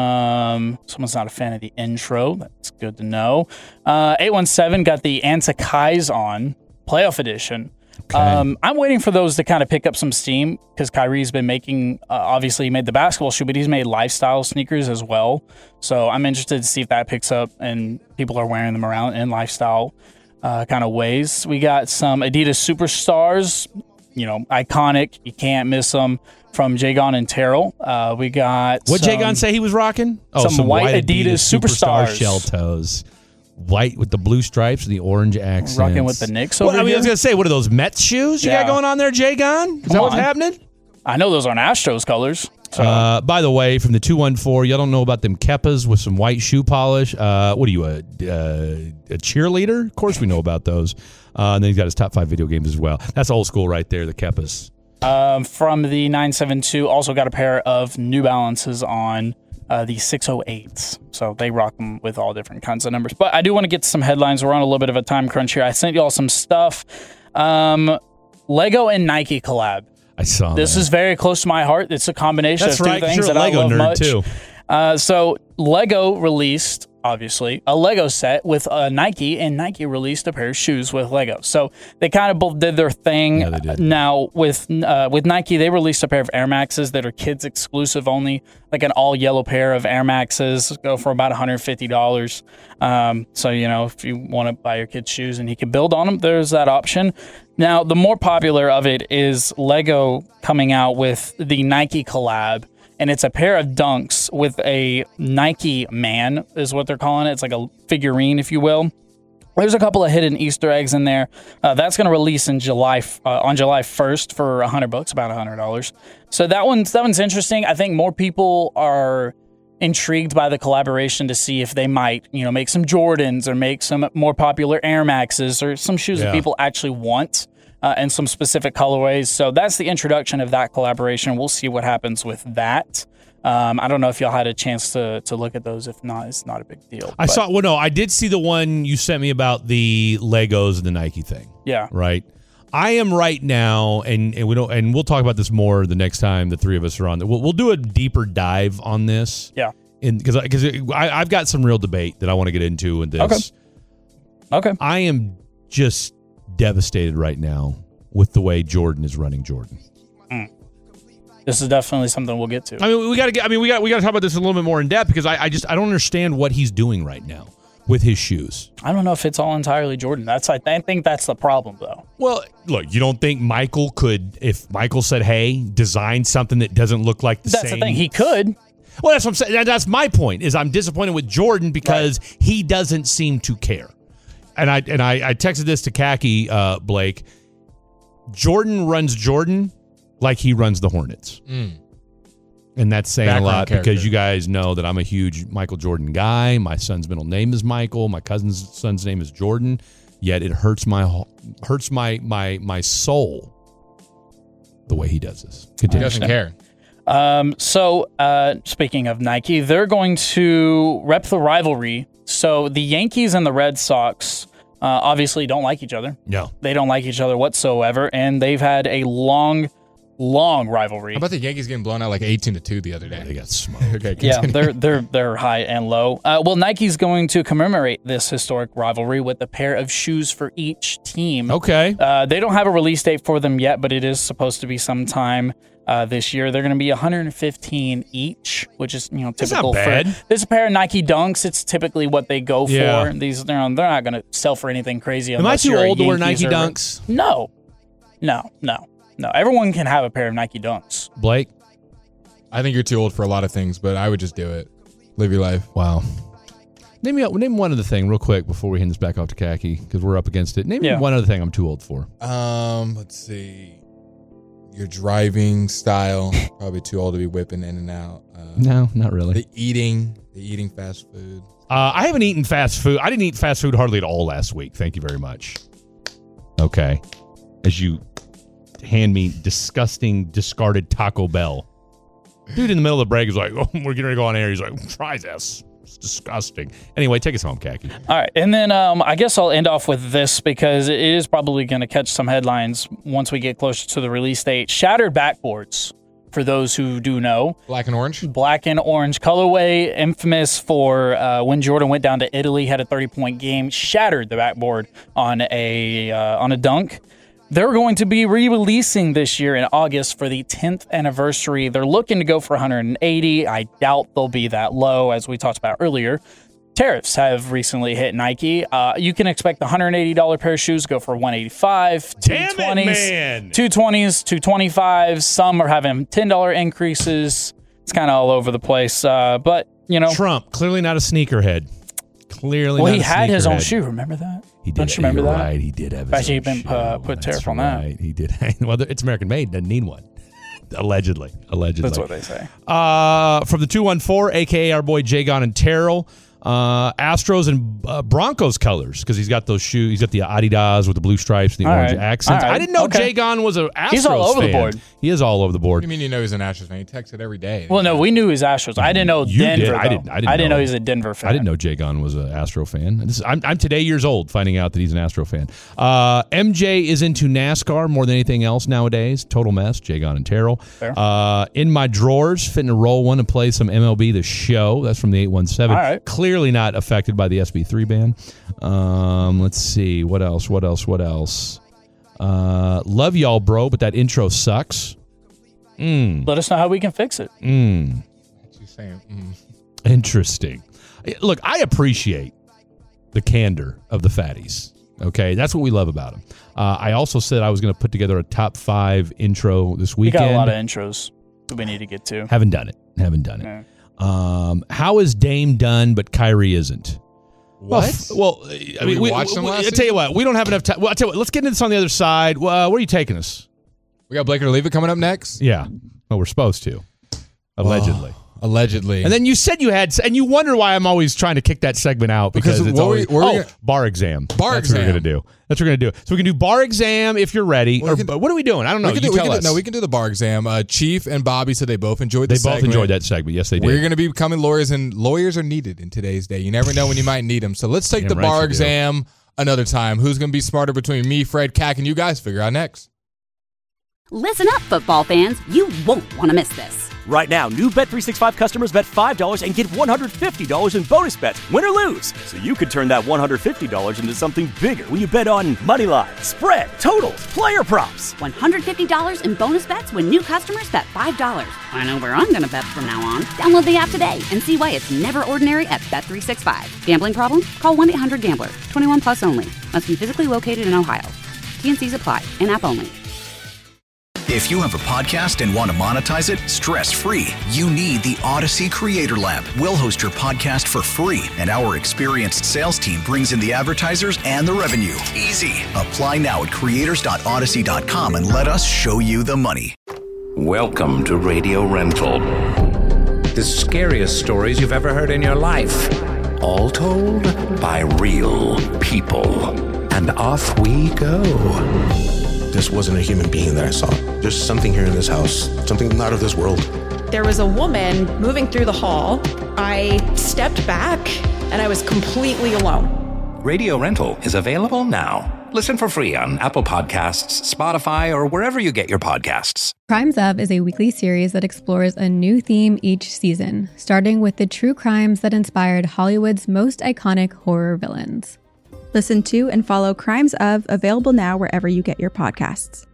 Um, someone's not a fan of the intro. That's good to know. Uh, eight one seven got the Antakai's on playoff edition. Okay. Um, I'm waiting for those to kind of pick up some steam because Kyrie's been making, uh, obviously, he made the basketball shoe, but he's made lifestyle sneakers as well. So I'm interested to see if that picks up and people are wearing them around in lifestyle uh, kind of ways. We got some Adidas Superstars, you know, iconic. You can't miss them from Jagon and Terrell. Uh, we got What some, Jagon say he was rocking? Oh, some white Adidas Superstar Superstars. shell toes. White with the blue stripes and the orange accents. Rocking with the Knicks Well, over I mean, here. I was going to say, what are those Mets shoes you Yeah. got going on there, Jagon? Is Come that what's on. happening? I know those aren't Astros colors. So. Uh, by the way, from the two one four, y'all don't know about them Keppas with some white shoe polish. Uh, what are you, a, uh, a cheerleader? Of course we know about those. Uh, and then he's got his top five video games as well. That's old school right there, the Keppas. Um, from the nine seven two, also got a pair of New Balances on uh, the six oh eights. So they rock them with all different kinds of numbers. But I do want to get to some headlines. We're on a little bit of a time crunch here. I sent you all some stuff. Um, Lego and Nike collab. I saw This that. is very close to my heart. It's a combination That's of two right, 'cause things you're a that Lego I love nerd, much. too. Uh, so Lego released obviously, a Lego set with uh, Nike, and Nike released a pair of shoes with Lego. So they kind of both did their thing. Yeah, they did. Now, with uh, with Nike, they released a pair of Air Maxes that are kids exclusive only, like an all yellow pair of Air Maxes, go for about one hundred fifty dollars. Um, so, you know, if you want to buy your kid's shoes and he can build on them, there's that option. Now, the more popular of it is Lego coming out with the Nike collab. And it's a pair of Dunks with a Nike man, is what they're calling it. It's like a figurine, if you will. There's a couple of hidden Easter eggs in there. Uh, that's going to release in July uh, on July first for one hundred bucks, about one hundred dollars. So that one's that one's interesting. I think more people are intrigued by the collaboration to see if they might, you know, make some Jordans or make some more popular Air Maxes or some shoes Yeah. that people actually want. Uh, and some specific colorways. So that's the introduction of that collaboration. We'll see what happens with that. Um, I don't know if y'all had a chance to to look at those. If not, it's not a big deal. I But, saw. Well, no, I did see the one you sent me about the Legos and the Nike thing. Yeah. Right. I am right now, and, and we don't, and we'll talk about this more the next time the three of us are on. We'll, we'll do a deeper dive on this. Yeah. Because because I've got some real debate that I want to get into with this. Okay. Okay. I am just devastated right now with the way Jordan is running Jordan. Mm. This is definitely something we'll get to. I mean, we got to get. I mean, we got we got to talk about this a little bit more in depth because I, I just I don't understand what he's doing right now with his shoes. I don't know if it's all entirely Jordan. That's I think that's the problem, though. Well, look, you don't think Michael could, if Michael said, "Hey, design something that doesn't look like the That's same." the thing. He could. Well, that's what I'm saying. That- That's my point. Is I'm disappointed with Jordan because he doesn't seem to care. And I and I, I texted this to Khaki, uh, Blake. Jordan runs Jordan like he runs the Hornets. Mm. And that's saying Background a lot character. because you guys know that I'm a huge Michael Jordan guy. My son's middle name is Michael. My cousin's son's name is Jordan. Yet it hurts my ho- hurts my my my soul the way he does this. He Continue. doesn't care. Um, so, uh, speaking of Nike, they're going to rep the rivalry. So the Yankees and the Red Sox uh, obviously don't like each other. No. They don't like each other whatsoever, and they've had a long, long rivalry. How about the Yankees getting blown out like eighteen to two the other day? They got smoked. Okay, Yeah, continue. they're they're they're high and low. Uh, well, Nike's going to commemorate this historic rivalry with a pair of shoes for each team. Okay. Uh, they don't have a release date for them yet, but it is supposed to be sometime uh, this year. They're going to be one hundred fifteen each, which is you know That's typical not bad. for this is a pair of Nike Dunks. It's typically what they go Yeah. for. These they're they're not going to sell for anything crazy. Am I unless too you're a old to wear Yankees Nike or- Dunks? No, no, no, no. Everyone can have a pair of Nike Dunks. Blake? I think you're too old for a lot of things, but I would just do it. Live your life. Wow. Name me name one other thing real quick before we hand this back off to Khaki because we're up against it. Name Yeah. me one other thing I'm too old for. Um, let's see. Your driving style, probably too old to be whipping in and out. Uh, No, not really. The eating, the eating fast food. Uh, I haven't eaten fast food. I didn't eat fast food hardly at all last week. Thank you very much. Okay. As you hand me disgusting, discarded Taco Bell. Dude in the middle of the break is like, oh, we're getting ready to go on air. He's like, try this. It's disgusting. Anyway, take us home, Khaki. All right, and then um, I guess I'll end off with this because it is probably going to catch some headlines once we get closer to the release date. Shattered backboards, for those who do know. Black and orange? Black and orange colorway, infamous for uh, when Jordan went down to Italy, had a thirty-point game, shattered the backboard on a uh, on a dunk. They're going to be re-releasing this year in August for the tenth anniversary. They're looking to go for one hundred eighty. I doubt they'll be that low, as we talked about earlier. Tariffs have recently hit Nike. Uh, you can expect the one hundred eighty dollars pair of shoes go for one hundred eighty-five dollars. Damn it, man. two twenties, two twenty-fives. Some are having ten dollars increases. It's kind of all over the place. Uh, but, you know. Trump, clearly not a sneakerhead. Clearly Well, not he a had his own sneakerhead. shoe. Remember that? He did. Don't you remember You're that? Right, he did have his Actually, own been uh, shoe. put That's tariff on right. that. He did. Well, it's American made. Doesn't need one. Allegedly. Allegedly. That's what they say. Uh, from the two one four, a k a our boy Jagon and Terrell. Uh, Astros and uh, Broncos colors because he's got those shoes. He's got the Adidas with the blue stripes, the All orange right. accents. All right. I didn't know Okay. Jagon was a Astros He's all over the fan. board. He is all over the What board. do you mean you know he's an Astros fan? He texts it every day. Well, no, we knew he was Astros. I didn't know You Denver. did. I though. didn't- I didn't know. know. he was a Denver fan. I didn't know Jagon was an Astro fan. This is, I'm, I'm today years old finding out that he's an Astro fan. Uh, M J is into NASCAR more than anything else nowadays. Total mess. Jagon and Terrell. Fair. Uh, in my drawers, fitting to roll one and play some M L B The Show. That's from the eight one seven. All right. Clearly clearly not affected by the S B three ban. Um, let's see. What else? What else? What else? Uh, love y'all, bro, but that intro sucks. Mm. Let us know how we can fix it. Mm. She's saying, mm. Interesting. Look, I appreciate the candor of the fatties. Okay, that's what we love about them. Uh, I also said I was going to put together a top five intro this weekend. We got a lot of intros that we need to get to. Haven't done it. Haven't done it. No. Um, how is Dame done, but Kyrie isn't? What? Well, well I mean, we we, watched them we, last I tell you what, we don't have enough time. Well, I tell you what, let's get into this on the other side. Uh, where are you taking us? We got Blake or Leave It coming up next. Yeah. Well, we're supposed to. Allegedly. Oh, allegedly. And then you said you had, and you wonder why I'm always trying to kick that segment out because, Because it's what always, we- what oh, we gonna- bar exam. Bar That's exam. what we're going to do. That's what we're going to do. So we can do bar exam if you're ready. Well, or we can- but what are we doing? I don't know. we can You do, we tell can do- us. no, we can do the bar exam. Uh, Chief and Bobby said they both enjoyed the They both segment. enjoyed that segment. Yes, they did. We're going to be becoming lawyers, and lawyers are needed in today's day. You never know when you might need them. So let's take Damn the right bar you do. exam another time. Who's going to be smarter between me, Fred, Cack, and you guys? Figure out next. Listen up, football fans. You won't want to miss this. Right now, new Bet three sixty-five customers bet five dollars and get one hundred fifty dollars in bonus bets, win or lose. So you could turn that one hundred fifty dollars into something bigger when you bet on money line, spread, totals, player props. one hundred fifty dollars in bonus bets when new customers bet five dollars. I know where I'm going to bet from now on. Download the app today and see why it's never ordinary at Bet three sixty-five. Gambling problem? Call one eight hundred gambler. twenty-one plus only. Must be physically located in Ohio. T N Cs apply. In-app only. If you have a podcast and want to monetize it stress-free, you need the Odyssey Creator Lab. We'll host your podcast for free, and our experienced sales team brings in the advertisers and the revenue. Easy. Apply now at creators dot odyssey dot com and let us show you the money. Welcome to Radio Rental. The scariest stories you've ever heard in your life. All told by real people. And off we go. This wasn't a human being that I saw. There's something here in this house, something not of this world. There was a woman moving through the hall. I stepped back and I was completely alone. Radio Rental is available now. Listen for free on Apple Podcasts, Spotify, or wherever you get your podcasts. Crimes Of is a weekly series that explores a new theme each season, starting with the true crimes that inspired Hollywood's most iconic horror villains. Listen to and follow Crimes Of, available now wherever you get your podcasts.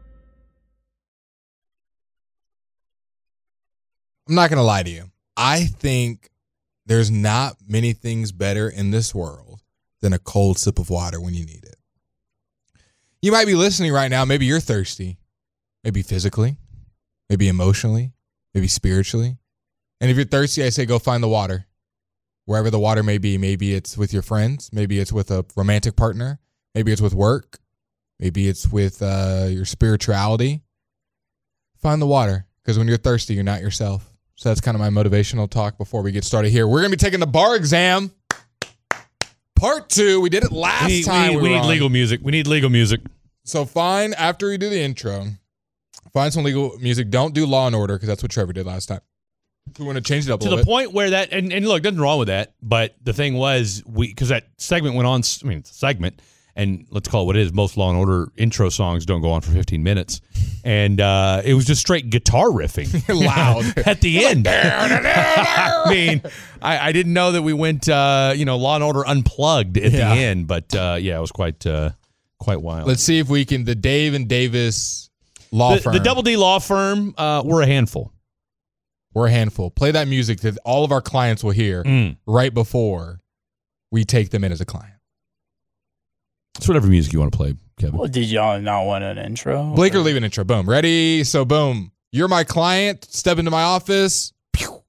I'm not going to lie to you. I think there's not many things better in this world than a cold sip of water when you need it. You might be listening right now. Maybe you're thirsty. Maybe physically. Maybe emotionally. Maybe spiritually. And if you're thirsty, I say go find the water. Wherever the water may be. Maybe it's with your friends. Maybe it's with a romantic partner. Maybe it's with work. Maybe it's with uh, your spirituality. Find the water, because when you're thirsty, you're not yourself. So that's kind of my motivational talk before we get started here. We're going to be taking the bar exam. Part two. We did it last We need, time. we need, we we were need on. legal music. We need legal music. So find, after we do the intro, find some legal music. Don't do Law and Order, because that's what Trevor did last time. We want to change it up a To little the bit. point where that, and, and look, nothing wrong with that, but the thing was, we because that segment went on, I mean, it's a segment, and let's call it what it is. Most Law and Order intro songs don't go on for fifteen minutes. And uh, it was just straight guitar riffing. Loud. At the end. I mean, I, I didn't know that we went, uh, you know, Law and Order Unplugged at Yeah. the end, but uh, yeah, it was quite, uh, quite wild. Let's see if we can, the Dave and Davis law the, firm. the Double D Law Firm, uh, we're a handful. We're a handful. Play that music that all of our clients will hear Mm. right before we take them in as a client. It's whatever music you want to play, Kevin. Well, did y'all not want an intro? Blake or leave an intro. Boom. Ready? So boom. You're my client. Step into my office. Pew.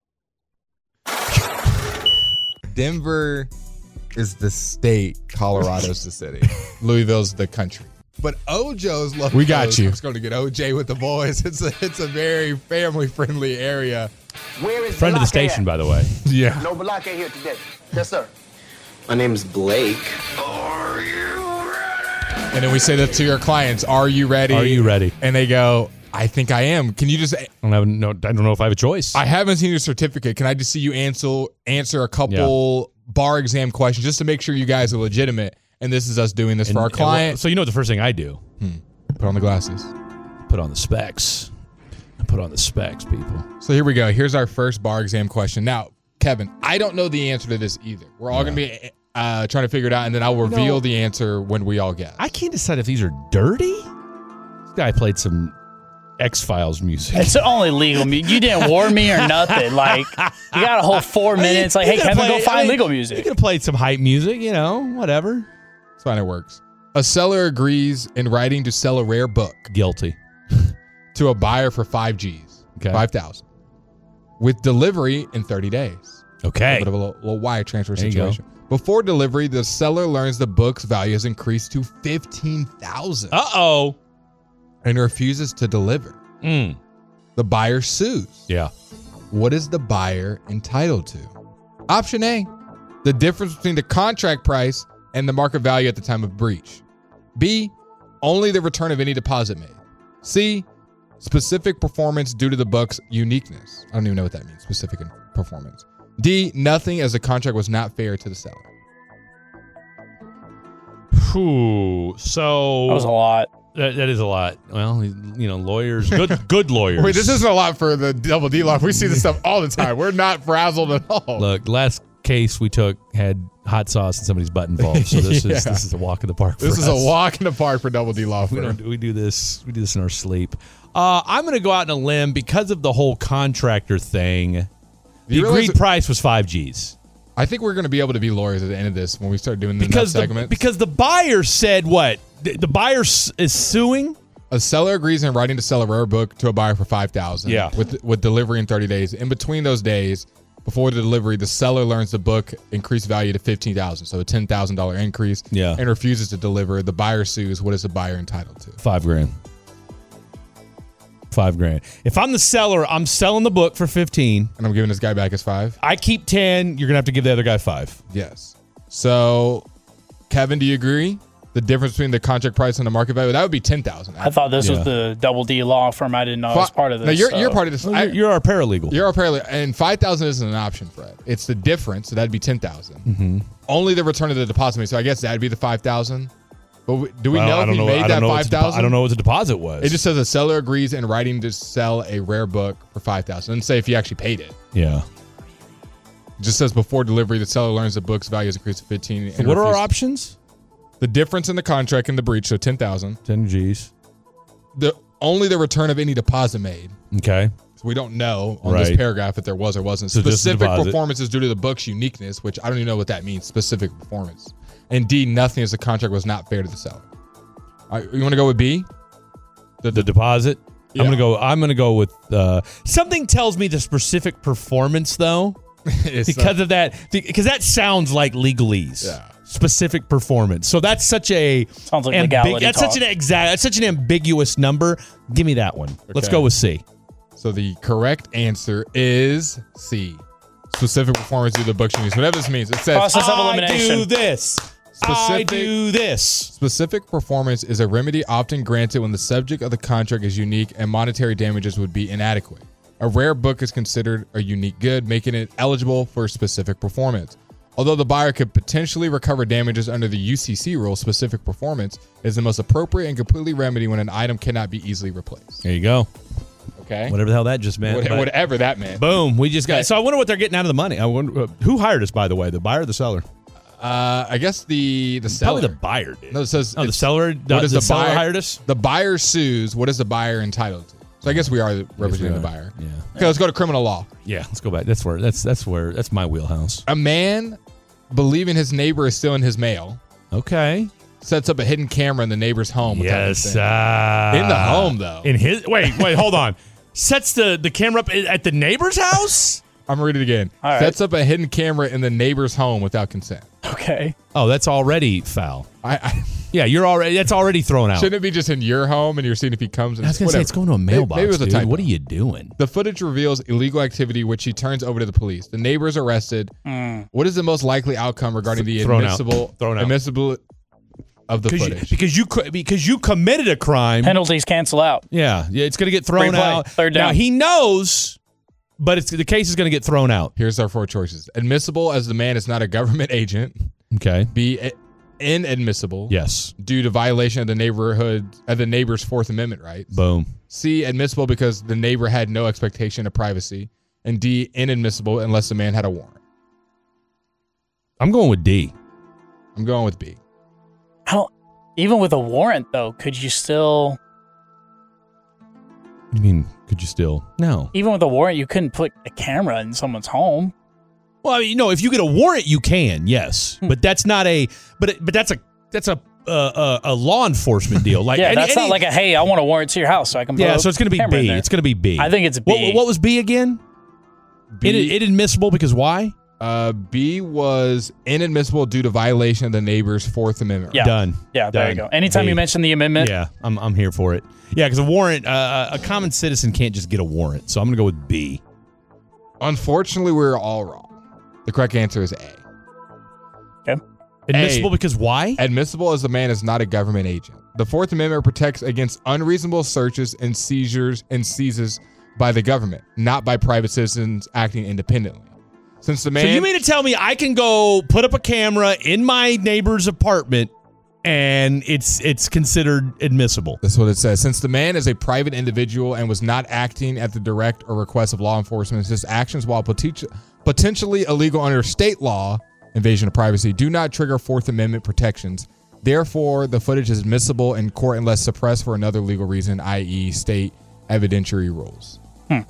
Denver is the state. Colorado's the city. Louisville's the country. But Ojo's love. We got you. It's going to get O J with the boys. It's a it's a very family friendly area. Where is Friend of the Balake station, at? by the way. Yeah. No Balake here today. Yes, sir. My name's Blake. And then we say that to your clients. Are you ready? Are you ready? And they go, I think I am. Can you just? I don't have no. I don't know if I have a choice. I haven't seen your certificate. Can I just see you answer answer a couple bar exam questions just to make sure you guys are legitimate? And this is us doing this And- for our and well, client. so you know what the first thing I do? Hmm. Put on the glasses. Put on the specs. I put on the specs, people. So here we go. Here's our first bar exam question. Now, Kevin, I don't know the answer to this either. We're all going to be uh, trying to figure it out, and then I'll reveal know, the answer when we all guess. I can't decide if these are dirty. This guy played some X-Files music. It's only legal music. You didn't warn me or nothing. Like, you got a whole four minutes. Like, hey, Kevin, play, go find I mean, legal music. You could have played some hype music, you know, whatever. That's fine. It works. A seller agrees in writing to sell a rare book. Guilty. To a buyer for five G's. Okay. five thousand. With delivery in thirty days. Okay. A bit of a little, little wire transfer There you situation. Before delivery, the seller learns the book's value has increased to fifteen thousand dollars. Uh-oh. And refuses to deliver. Mm. The buyer sues. Yeah. What is the buyer entitled to? Option A, the difference between the contract price and the market value at the time of breach. B, only the return of any deposit made. C, specific performance due to the book's uniqueness. I don't even know what that means, specific performance. D, nothing, as the contract was not fair to the seller. Whew. So That was a lot. That, that is a lot. Well, you know, lawyers, good good lawyers. Wait, this isn't a lot for the Double D Law. We see this stuff all the time. We're not frazzled at all. Look, last case we took had hot sauce and somebody's butt involved. So this Yeah. is this is a walk in the park. This for is us. a walk in the park for Double D Law We, Firm. don't, we do this. We do this in our sleep. Uh, I'm going to go out on a limb because of the whole contractor thing. The you realize agreed that- price was five G's. I think we're going to be able to be lawyers at the end of this when we start doing the Because next the, segment. because the buyer said what? The, the buyer s- is suing. A seller agrees in writing to sell a rare book to a buyer for five thousand Yeah. dollars with with delivery in thirty days. In between those days, before the delivery, the seller learns the book increased value to fifteen thousand dollars, so a ten thousand dollars increase, Yeah. and refuses to deliver. The buyer sues. What is the buyer entitled to? Five grand. Five grand. If I'm the seller, I'm selling the book for fifteen. And I'm giving this guy back his five? I keep ten. You're going to have to give the other guy five. Yes. So, Kevin, do you agree? The difference between the contract price and the market value, that would be ten thousand dollars. I thought this Yeah. was the Double D Law Firm. I didn't know I was part of this. No, you're, so. you're part of this. Well, I- you're, you're our paralegal. You're a paralegal, and five thousand isn't an option, Fred. It's the difference, so that'd be ten thousand. Mm-hmm. Only the return of the deposit made, so I guess that'd be the five thousand. But we, do we Well, know I if don't he know- I made don't that know what five the depo- thousand? I don't know what the deposit was. It just says a seller agrees in writing to sell a rare book for five thousand. Doesn't say if he actually paid it. Yeah. It just says before delivery, the seller learns the book's value is increased to fifteen. So and what are our refuses- options? The difference in the contract and the breach, so ten thousand. ten G's. The only the return of any deposit made. Okay. So we don't know on this Right. paragraph if there was or wasn't. So just the Specific deposit. performances due to the book's uniqueness, which I don't even know what that means. Specific performance. And D, nothing as the contract was not fair to the seller. All right, you want to go with B? The, the deposit. Yeah. I'm gonna go. I'm gonna go with uh, something tells me the specific performance though, It's, uh, because of that. Because that sounds like legalese. Yeah. Specific performance. So that's such a Sounds like legality That's talk. such an exact. That's such an ambiguous number. Give me that one. Let's Okay. go with C. So the correct answer is C. Specific performance due to the book's uniqueness. Whatever this means. It says Process of I elimination. do this. I Specific- do this. Specific performance is a remedy often granted when the subject of the contract is unique and monetary damages would be inadequate. A rare book is considered a unique good, making it eligible for specific performance. Although the buyer could potentially recover damages under the U C C rule, specific performance is the most appropriate and completely remedy when an item cannot be easily replaced. There you go. Okay? Whatever the hell that just meant. What- but- whatever that meant. Boom. We just got. Okay. So I wonder what they're getting out of the money. I wonder uh, who hired us, by the way, the buyer or the seller? Uh, I guess the the seller. Probably the buyer did. No, it says Oh, the it's- seller. The, What is the, the, seller buyer hired us. The buyer sues. What is the buyer entitled to? So I guess we are representing are. the buyer. Yeah. Okay, let's go to criminal law. Yeah. Let's go back. That's where. That's that's where. That's my wheelhouse. A man, believing his neighbor is stealing his mail, Okay. sets up a hidden camera in the neighbor's home. without Yes. consent. Uh, In the home, though. In his. Wait. Wait. Hold on. Sets the the camera up at the neighbor's house. I'm gonna read it again. All right. Sets up a hidden camera in the neighbor's home without consent. Okay. Oh, that's already foul. I, I Yeah, you're already. That's already thrown out. shouldn't it be just in your home and you're seeing if he comes? And I was gonna say whatever. it's going to a Maybe- mailbox. Maybe it was a dude. typo. What are you doing? The footage reveals illegal activity, which he turns over to the police. The neighbor is arrested. Mm. What is the most likely outcome regarding the Thrown out. admissible Thrown out. admissible of the Because you, footage? because you co- because you committed a crime. Penalties cancel out. Yeah, yeah, it's going to get thrown Free play. out. Third down. Now he knows, but it's the case is going to get thrown out. Here's our four choices: admissible, as the man is not a government agent. Okay. B, i- inadmissible. Yes. Due to violation of the neighborhood of the neighbor's Fourth Amendment rights. Boom. C, admissible because the neighbor had no expectation of privacy. and D, inadmissible unless the man had a warrant. I'm going with D. I'm going with B. I don't, even with a warrant, though, could you still... I mean, could you still? No. Even with a warrant, you couldn't put a camera in someone's home. Well, I mean, no, if you get a warrant, you can, yes. Hmm. But that's not a, but but that's a, that's a, uh, a, a law enforcement deal. Like, yeah, any, that's any, not like a, hey, I want a warrant to your house so I can put yeah, a so it's going to be camera in B. there. It's going to be B. I think it's B. What, what was B again? B, It, inadmissible because why? Uh, B was inadmissible due to violation of the neighbor's Fourth Amendment. Yeah. Done. Yeah, there Done. you go. Anytime B. you mention the amendment. Yeah, I'm I'm here for it. Yeah, because a warrant, uh, a common citizen can't just get a warrant. So I'm going to go with B. Unfortunately, we're all wrong. The correct answer is A. Okay. Admissible A, because why? Admissible as the man is not a government agent. The Fourth Amendment protects against unreasonable searches and seizures and seizes by the government, not by private citizens acting independently. Since the man, So you mean to tell me I can go put up a camera in my neighbor's apartment and it's it's considered admissible? That's what it says. Since the man is a private individual and was not acting at the direct or request of law enforcement, his actions, while poten- potentially illegal under state law, invasion of privacy, do not trigger Fourth Amendment protections. Therefore, the footage is admissible in court unless suppressed for another legal reason, that is state evidentiary rules. Hmm.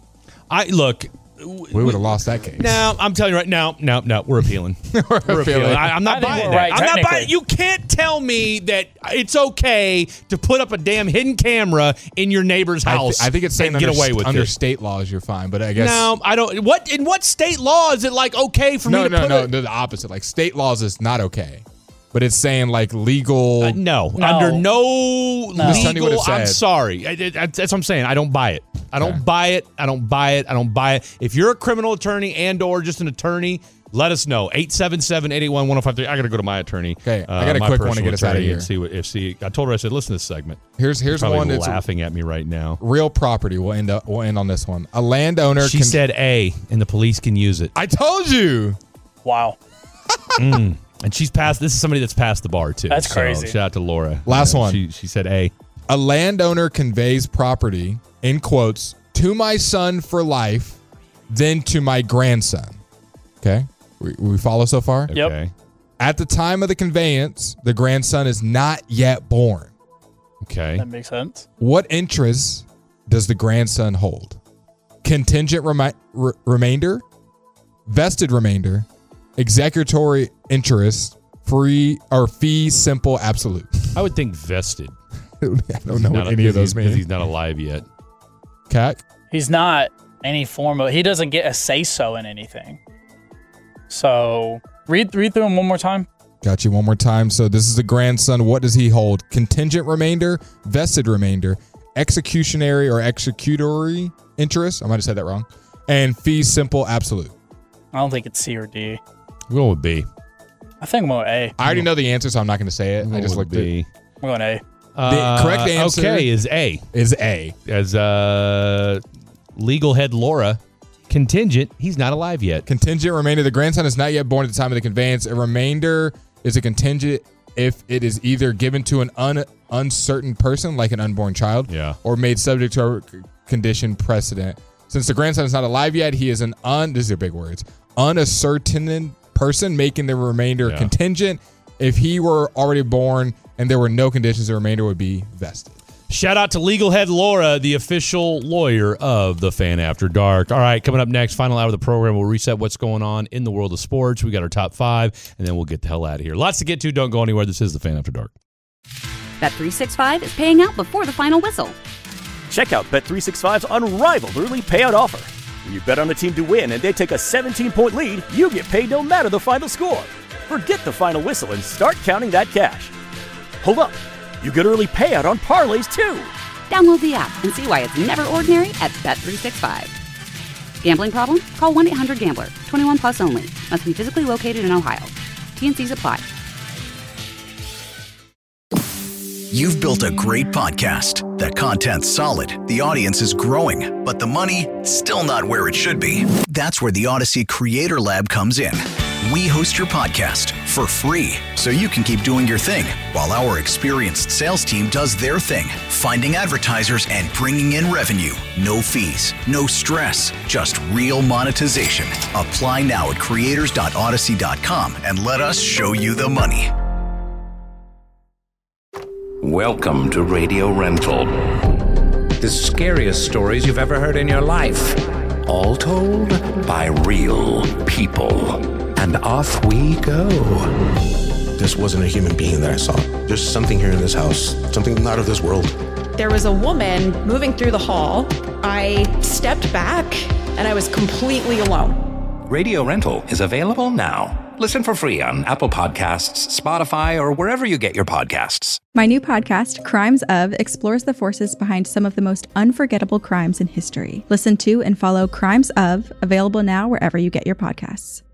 I look. We would have lost that case. No, I'm telling you right now. No, no, we're appealing. we're, we're appealing. appealing. I, I'm not I think buying we're that. right, I'm not buying. technically. You can't tell me that it's okay to put up a damn hidden camera in your neighbor's I, house. th- I think it's saying and under, get away with under it. state laws you're fine, but I guess No, I don't. What in what state law is it like okay for no, me to no, put no, it? no, the opposite. Like state laws is not okay, but it's saying like legal. Uh, no, No. under no, Just tell me what legal. it I'm said. sorry. I, I, that's what I'm saying. I don't buy it. I don't Okay. buy it. I don't buy it. I don't buy it. If you're a criminal attorney and or just an attorney, let us know. eight seven seven, eight eight one, one oh five three. I got to go to my attorney. Okay, I got a my quick one to personal get us out of attorney here. And see what if see. I told her I said, listen to this segment. Here's here's Probably one that's laughing at me right now. real property. We'll end up we'll end on this one. A landowner. She can, said A, and the police can use it. I told you. Wow. Mm. And she's passed. This is somebody that's passed the bar too. That's So, crazy. shout out to Laura. Last Yeah, one. She she said A. A landowner conveys property in quotes to my son for life, then to my grandson. Okay, we, we follow so far. Yep. Okay. At the time of the conveyance, the grandson is not yet born. Okay. That makes sense. What interest does the grandson hold? Contingent remi- re- remainder, vested remainder, executory interest, free or fee simple absolute. I would think vested. I don't know Not what a- any of those because mean. He's not alive yet. Cac? He's not any form of, he doesn't get a say so in anything. So read, read through them one more time. Got you one more time. So this is the grandson. What does he hold? Contingent remainder, vested remainder, executionary or executory interest. I might have said that wrong. And fee simple absolute. I don't think it's C or D. I'm going with B. I think I'm going A. I already know the answer, so I'm not going to say it. I'm I going just with looked at B. I'm going A. The correct answer Okay, is A. is A. As uh, legal head Laura, contingent, he's not alive yet. Contingent remainder. The grandson is not yet born at the time of the conveyance. A remainder is a contingent if it is either given to an un, uncertain person, like an unborn child, Yeah. or made subject to a condition precedent. Since the grandson is not alive yet, he is an un. These are big words. Unascertain person, making the remainder Yeah. contingent. If he were already born and there were no conditions, the remainder would be vested. Shout out to legal head Laura, the official lawyer of the Fan After Dark. All right, coming up next, final hour of the program, we'll reset what's going on in the world of sports. We got our top five, and then we'll get the hell out of here. Lots to get to. Don't go anywhere. This is the Fan After Dark. Bet three sixty-five is paying out before the final whistle. Check out Bet three sixty-five's unrivaled early payout offer. When you bet on a team to win and they take a seventeen-point lead, you get paid no matter the final score. Forget the final whistle and start counting that cash. Hold up. You get early payout on parlays, too. Download the app and see why it's never ordinary at Bet three sixty-five. Gambling problem? Call one eight hundred gambler. twenty-one plus only. Must be physically located in Ohio. T N Cs apply. You've built a great podcast. The content's solid, the audience is growing, but the money, still not where it should be. That's where the Odyssey Creator Lab comes in. We host your podcast for free so you can keep doing your thing while our experienced sales team does their thing, finding advertisers and bringing in revenue. No fees, no stress, just real monetization. Apply now at creators dot odyssey dot com and let us show you the money. Welcome to Radio Rental. The scariest stories you've ever heard in your life. All told by real people. And off we go. This wasn't a human being that I saw. There's something here in this house, something not of this world. There was a woman moving through the hall. I stepped back and I was completely alone. Radio Rental is available now. Listen for free on Apple Podcasts, Spotify, or wherever you get your podcasts. My new podcast, Crimes Of, explores the forces behind some of the most unforgettable crimes in history. Listen to and follow Crimes Of, available now wherever you get your podcasts.